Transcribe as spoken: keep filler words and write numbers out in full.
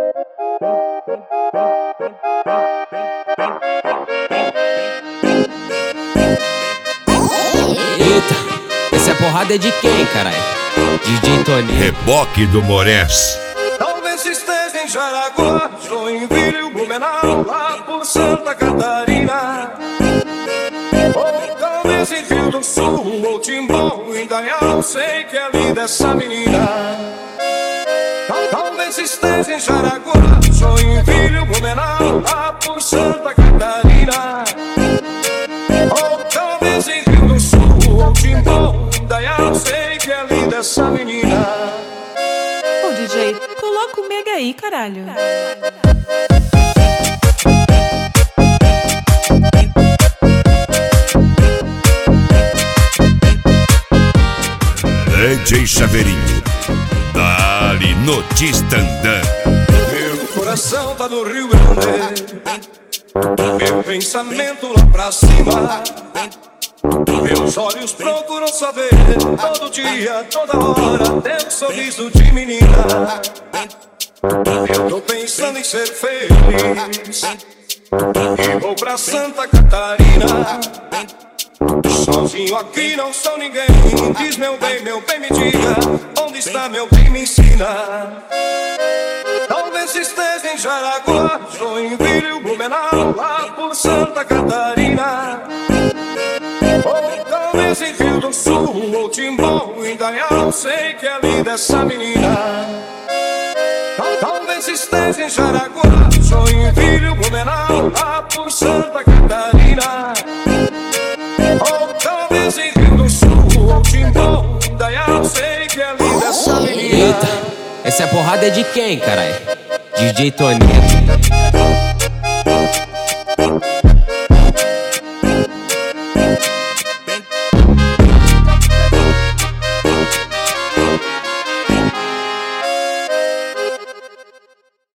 Eita, essa porrada é de quem, caralho? D J Toninho. Reboque do Morés. Talvez esteja em Jaraguá, Joinville, Blumenau, lá por Santa Catarina. Ou talvez em Rio do Sul, ou Timbó, Indaial, sei que é linda essa menina. Talvez esteja em Jaraguá, Joinville, Blumenau, lá por Santa Catarina. Ou talvez em Rio do Sul, ou Timbó, Indaial, sei que é linda essa menina. Ô D J, coloca o mega aí, caralho. D J Chaveirinho, dali no Tistandã. Meu coração tá no Rio Grande, meu pensamento lá pra cima. Meus olhos procuram saber, todo dia, toda hora, teu sorriso de menina. Eu tô pensando em ser feliz e vou pra Santa Catarina. Sozinho aqui não sou ninguém. Diz meu bem, meu bem, me diga, onde está meu bem, me ensina. Talvez esteja em Jaraguá, Joinville, Blumenau, lá por Santa Catarina. Ou talvez em Rio do Sul, ou Timbó, Indaial, sei que é linda essa menina. Talvez esteja em Jaraguá, Joinville, Blumenau, lá por Santa Catarina. Ou talvez em Rio do Sul, ou Timbó, Indaial, sei que é linda essa menina. Eita, essa porrada é de quem, caralho? D J Toninho.